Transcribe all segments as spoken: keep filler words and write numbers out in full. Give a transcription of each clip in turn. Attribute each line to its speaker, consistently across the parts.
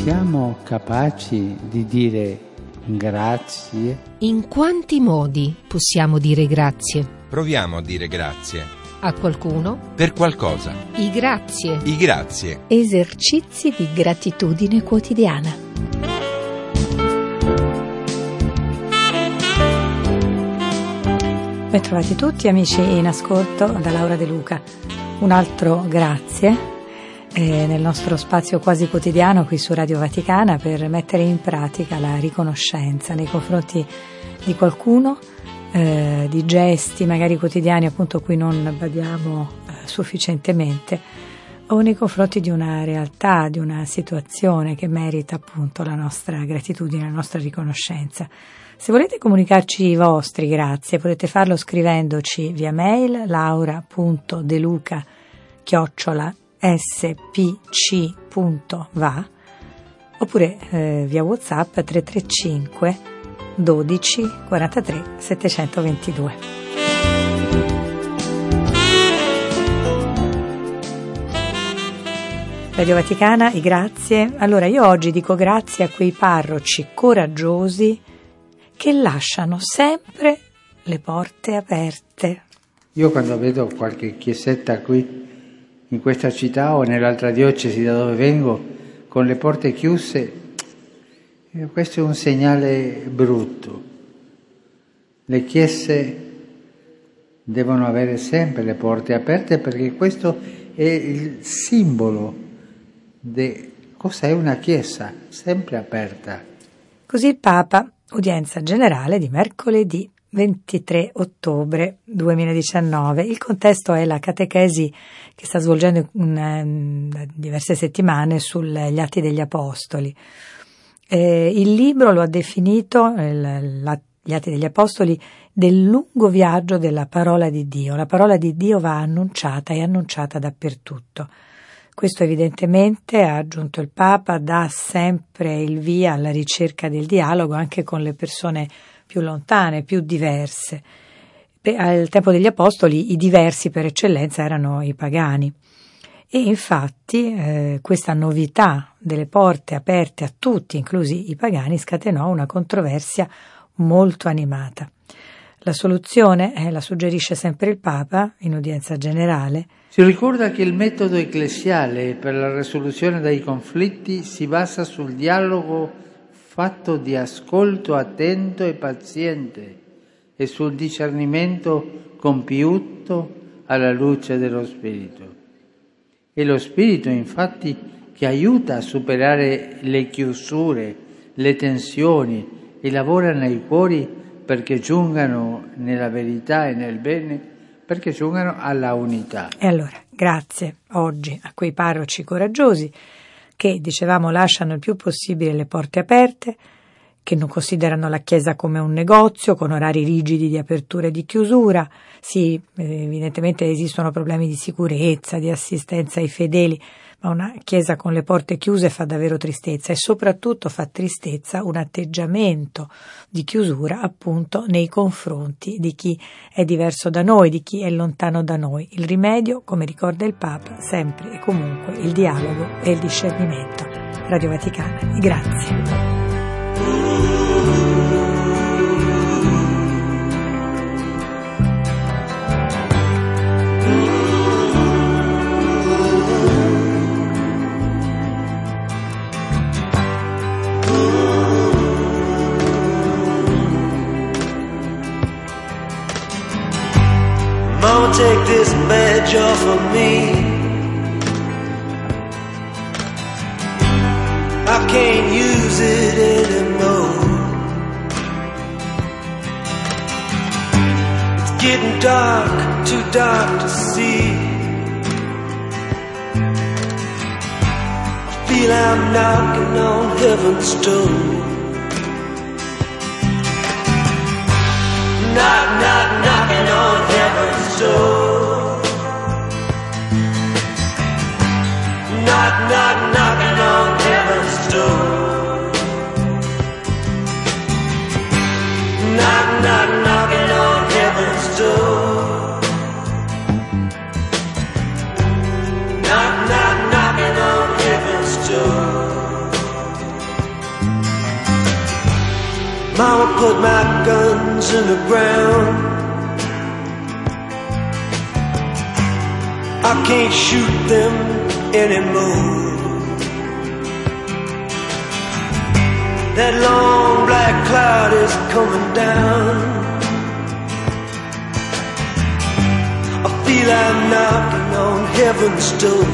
Speaker 1: Siamo capaci di dire grazie?
Speaker 2: In quanti modi possiamo dire grazie?
Speaker 3: Proviamo a dire grazie.
Speaker 2: A qualcuno?
Speaker 3: Per qualcosa.
Speaker 2: I grazie.
Speaker 3: I grazie.
Speaker 4: Esercizi di gratitudine quotidiana. Bentrovati tutti amici in ascolto da Laura De Luca. Un altro grazie eh, nel nostro spazio quasi quotidiano qui su Radio Vaticana per mettere in pratica la riconoscenza nei confronti di qualcuno, eh, di gesti magari quotidiani appunto a cui non badiamo eh, sufficientemente, o nei confronti di una realtà, di una situazione che merita appunto la nostra gratitudine, la nostra riconoscenza. Se volete comunicarci i vostri grazie potete farlo scrivendoci via mail laura punto deluca chiocciola s p c punto v a oppure eh, via WhatsApp tre tre cinque dodici quarantatré settecentoventidue. Radio Vaticana, i grazie. Allora io oggi dico grazie a quei parroci coraggiosi che lasciano sempre le porte aperte.
Speaker 1: Io quando vedo qualche chiesetta qui in questa città o nell'altra diocesi da dove vengo con le porte chiuse, questo è un segnale brutto. Le chiese devono avere sempre le porte aperte perché questo è il simbolo di cosa è una chiesa, sempre aperta.
Speaker 4: Così il Papa, udienza generale di mercoledì ventitré ottobre duemiladiciannove. Il contesto è la catechesi che sta svolgendo in, in diverse settimane sugli Atti degli Apostoli. Eh, il libro lo ha definito, il, la, gli Atti degli Apostoli, del lungo viaggio della parola di Dio. La parola di Dio va annunciata e annunciata dappertutto. Questo evidentemente, ha aggiunto il Papa, dà sempre il via alla ricerca del dialogo anche con le persone più lontane, più diverse. Al tempo degli Apostoli i diversi per eccellenza erano i pagani. E infatti eh, questa novità delle porte aperte a tutti, inclusi i pagani, scatenò una controversia molto animata. La soluzione, eh, la suggerisce sempre il Papa in udienza generale.
Speaker 1: Si ricorda che il metodo ecclesiale per la risoluzione dei conflitti si basa sul dialogo fatto di ascolto attento e paziente e sul discernimento compiuto alla luce dello Spirito. È lo Spirito, infatti, che aiuta a superare le chiusure, le tensioni e lavora nei cuori perché giungano nella verità e nel bene, perché giungano alla unità.
Speaker 4: E allora, grazie oggi a quei parroci coraggiosi che, dicevamo, lasciano il più possibile le porte aperte, che non considerano la Chiesa come un negozio con orari rigidi di apertura e di chiusura. Sì, evidentemente esistono problemi di sicurezza, di assistenza ai fedeli, ma una Chiesa con le porte chiuse fa davvero tristezza e soprattutto fa tristezza un atteggiamento di chiusura appunto nei confronti di chi è diverso da noi, di chi è lontano da noi. Il rimedio, come ricorda il Papa, sempre e comunque il dialogo e il discernimento. Radio Vaticana, grazie.
Speaker 5: Mama, take this badge off of me. I can't use it anymore. It's getting dark, too dark to see. I feel I'm knocking on heaven's door. Knock, knock, knocking on heaven's door. Knock, knock, knocking on heaven's door. Knock, knock, knocking on heaven's door. Knock, knock, knocking on heaven's door. Mama put my guns in the ground. I can't shoot them anymore. That long black cloud is coming down. I feel I'm knocking on heaven's door.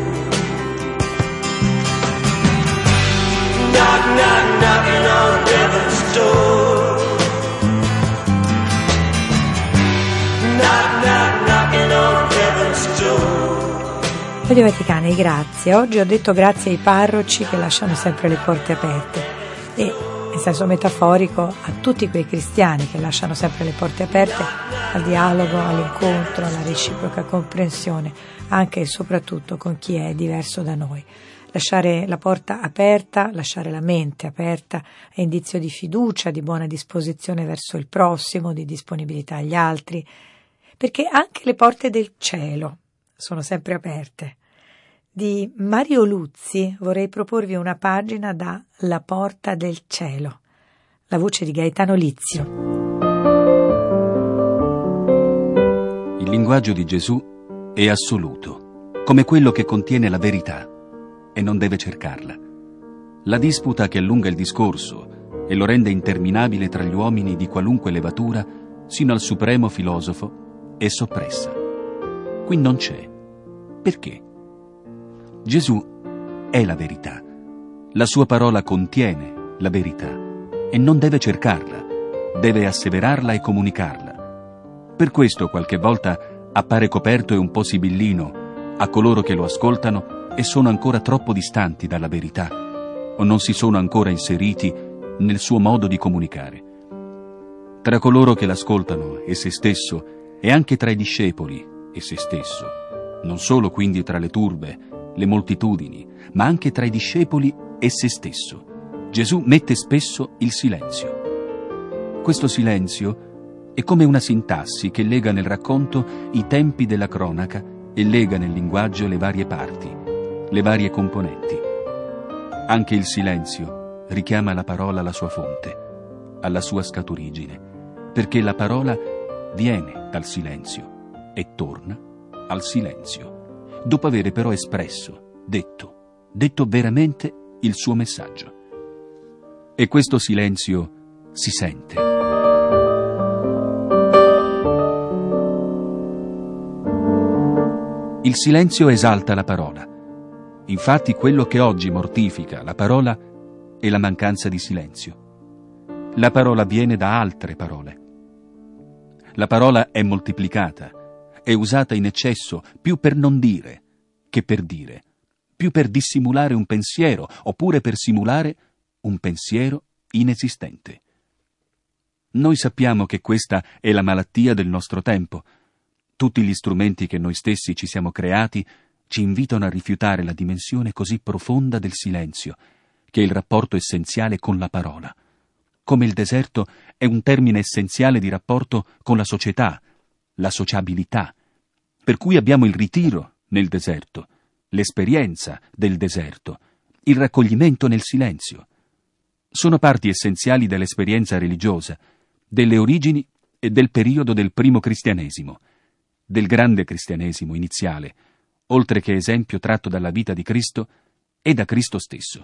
Speaker 5: Knock, knock, knocking on heaven's door. Knock, knock, knocking on heaven's door.
Speaker 4: Radio Vaticana, grazie. Oggi ho detto grazie ai parroci che lasciano sempre le porte aperte e, in senso metaforico, a tutti quei cristiani che lasciano sempre le porte aperte al dialogo, all'incontro, alla reciproca comprensione, anche e soprattutto con chi è diverso da noi. Lasciare la porta aperta, lasciare la mente aperta è indizio di fiducia, di buona disposizione verso il prossimo, di disponibilità agli altri, perché anche le porte del cielo sono sempre aperte. Di Mario Luzzi vorrei proporvi una pagina da La porta del cielo, la voce di Gaetano Lizio.
Speaker 6: Il linguaggio di Gesù è assoluto, come quello che contiene la verità, e non deve cercarla. La disputa che allunga il discorso e lo rende interminabile tra gli uomini di qualunque levatura, sino al supremo filosofo, è soppressa. Qui non c'è. Perché? Gesù è la verità. La sua parola contiene la verità e non deve cercarla, deve asseverarla e comunicarla. Per questo qualche volta appare coperto e un po' sibillino a coloro che lo ascoltano e sono ancora troppo distanti dalla verità o non si sono ancora inseriti nel suo modo di comunicare. Tra coloro che l'ascoltano e se stesso, e anche tra i discepoli e se stesso, non solo quindi tra le turbe, le moltitudini, ma anche tra i discepoli e se stesso, Gesù mette spesso il silenzio. Questo silenzio è come una sintassi che lega nel racconto i tempi della cronaca e lega nel linguaggio le varie parti, le varie componenti. Anche il silenzio richiama la parola alla sua fonte, alla sua scaturigine, perché la parola viene dal silenzio e torna al silenzio, dopo avere però espresso, detto, detto veramente il suo messaggio. E questo silenzio si sente. Il silenzio esalta la parola. Infatti quello che oggi mortifica la parola è la mancanza di silenzio. La parola viene da altre parole. La parola è moltiplicata, è usata in eccesso più per non dire che per dire, più per dissimulare un pensiero oppure per simulare un pensiero inesistente. Noi sappiamo che questa è la malattia del nostro tempo. Tutti gli strumenti che noi stessi ci siamo creati ci invitano a rifiutare la dimensione così profonda del silenzio, che è il rapporto essenziale con la parola. Come il deserto è un termine essenziale di rapporto con la società, la sociabilità, per cui abbiamo il ritiro nel deserto, l'esperienza del deserto, il raccoglimento nel silenzio. Sono parti essenziali dell'esperienza religiosa, delle origini e del periodo del primo cristianesimo, del grande cristianesimo iniziale, oltre che esempio tratto dalla vita di Cristo e da Cristo stesso.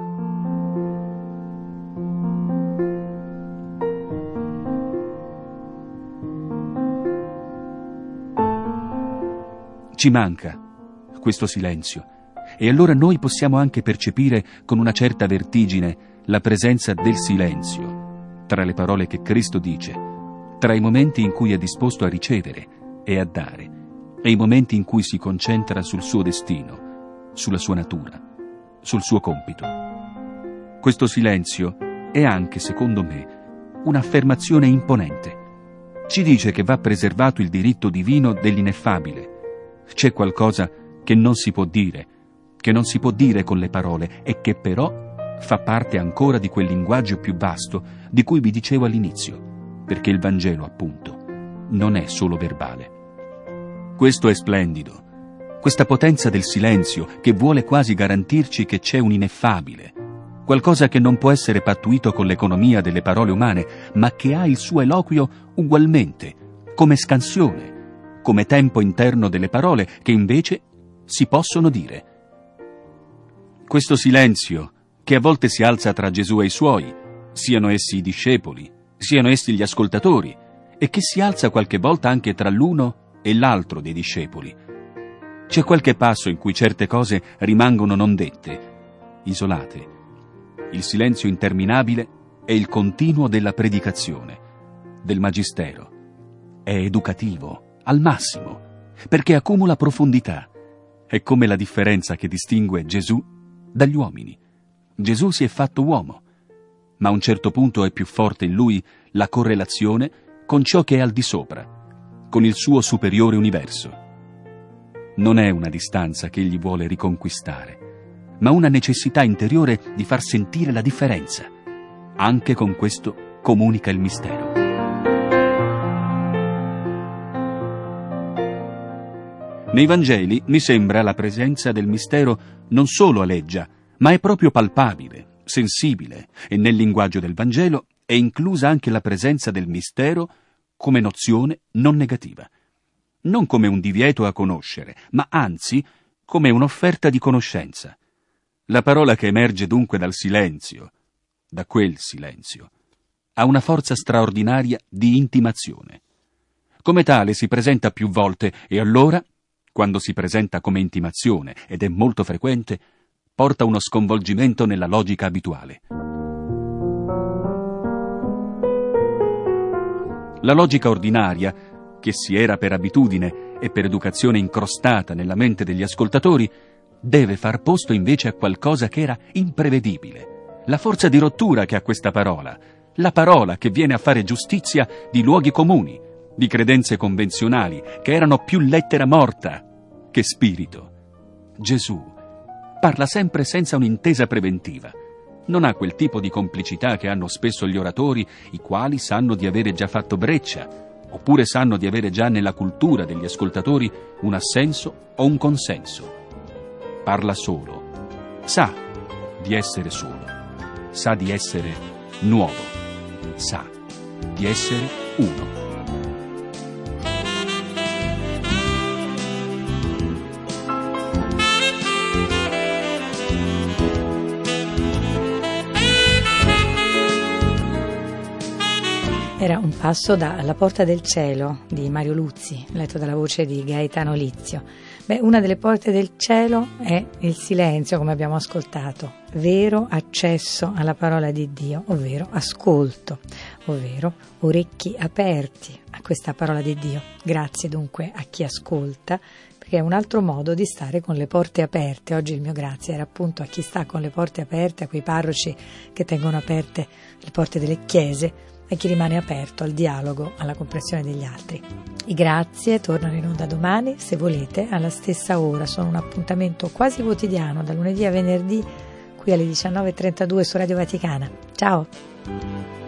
Speaker 6: Ci manca questo silenzio, e allora noi possiamo anche percepire con una certa vertigine la presenza del silenzio tra le parole che Cristo dice, tra i momenti in cui è disposto a ricevere e a dare, e i momenti in cui si concentra sul suo destino, sulla sua natura, sul suo compito. Questo silenzio è anche, secondo me, un'affermazione imponente. Ci dice che va preservato il diritto divino dell'ineffabile. C'è qualcosa che non si può dire, che non si può dire con le parole e che però fa parte ancora di quel linguaggio più vasto di cui vi dicevo all'inizio, perché il Vangelo, appunto, non è solo verbale. Questo è splendido, questa potenza del silenzio che vuole quasi garantirci che c'è un ineffabile, qualcosa che non può essere pattuito con l'economia delle parole umane, ma che ha il suo eloquio ugualmente, come scansione, come tempo interno delle parole che invece si possono dire. Questo silenzio, che a volte si alza tra Gesù e i suoi, siano essi i discepoli, siano essi gli ascoltatori, e che si alza qualche volta anche tra l'uno e l'altro dei discepoli. C'è qualche passo in cui certe cose rimangono non dette, isolate. Il silenzio interminabile è il continuo della predicazione, del magistero. È educativo, al massimo, perché accumula profondità. È come la differenza che distingue Gesù dagli uomini. Gesù si è fatto uomo, ma a un certo punto è più forte in lui la correlazione con ciò che è al di sopra, con il suo superiore universo. Non è una distanza che egli vuole riconquistare, ma una necessità interiore di far sentire la differenza. Anche con questo comunica il mistero. Nei Vangeli mi sembra la presenza del mistero non solo aleggia, ma è proprio palpabile, sensibile, e nel linguaggio del Vangelo è inclusa anche la presenza del mistero come nozione non negativa. Non come un divieto a conoscere, ma anzi come un'offerta di conoscenza. La parola che emerge dunque dal silenzio, da quel silenzio, ha una forza straordinaria di intimazione. Come tale si presenta più volte e allora, quando si presenta come intimazione, ed è molto frequente, porta uno sconvolgimento nella logica abituale. La logica ordinaria, che si era per abitudine e per educazione incrostata nella mente degli ascoltatori, deve far posto invece a qualcosa che era imprevedibile. La forza di rottura che ha questa parola, la parola che viene a fare giustizia di luoghi comuni, di credenze convenzionali, che erano più lettera morta che spirito. Gesù parla sempre senza un'intesa preventiva. Non ha quel tipo di complicità che hanno spesso gli oratori, i quali sanno di avere già fatto breccia, oppure sanno di avere già nella cultura degli ascoltatori un assenso o un consenso. Parla solo, sa di essere solo, sa di essere nuovo, sa di essere uno.
Speaker 4: Era un passo da La porta del cielo di Mario Luzzi, letto dalla voce di Gaetano Lizio. Beh, una delle porte del cielo è il silenzio, come abbiamo ascoltato, vero accesso alla parola di Dio, ovvero ascolto, ovvero orecchi aperti a questa parola di Dio. Grazie dunque a chi ascolta, perché è un altro modo di stare con le porte aperte. Oggi il mio grazie era appunto a chi sta con le porte aperte, a quei parroci che tengono aperte le porte delle chiese, e chi rimane aperto al dialogo, alla comprensione degli altri. I grazie tornano in onda domani, se volete, alla stessa ora. Sono un appuntamento quasi quotidiano, da lunedì a venerdì, qui alle diciannove e trentadue su Radio Vaticana. Ciao!